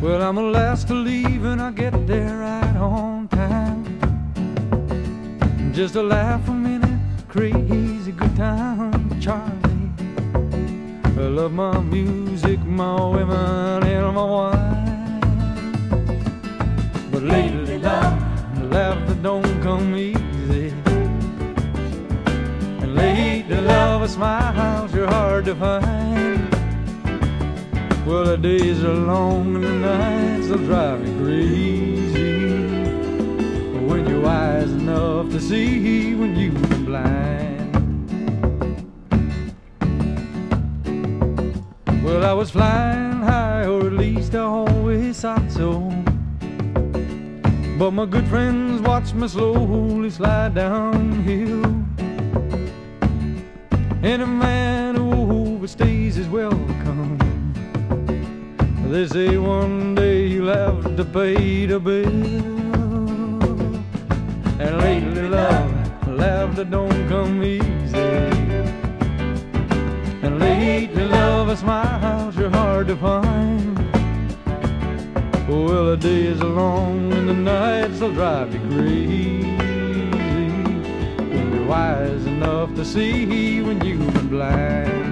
Well, I'm the last to leave and I get there right on time. Just a laugh a minute, crazy good time, Charlie. I love my music, my women, and my wine. But lately, love, laughter don't come easy. And lately, love, smiles are hard to find. Well, the days are long and the nights will drive me crazy. When you're wise enough to see when you've been blind. Well, I was flying high, or at least I always thought so. But my good friends watched me slowly slide downhill. And a man who overstays is welcome. They say one day you'll have to pay the bill. And lately, love, laughter don't come easy. And lately, love, smiles are hard to find. Well, the days are long and the nights will drive you crazy. When you're wise enough to see when you've been blind.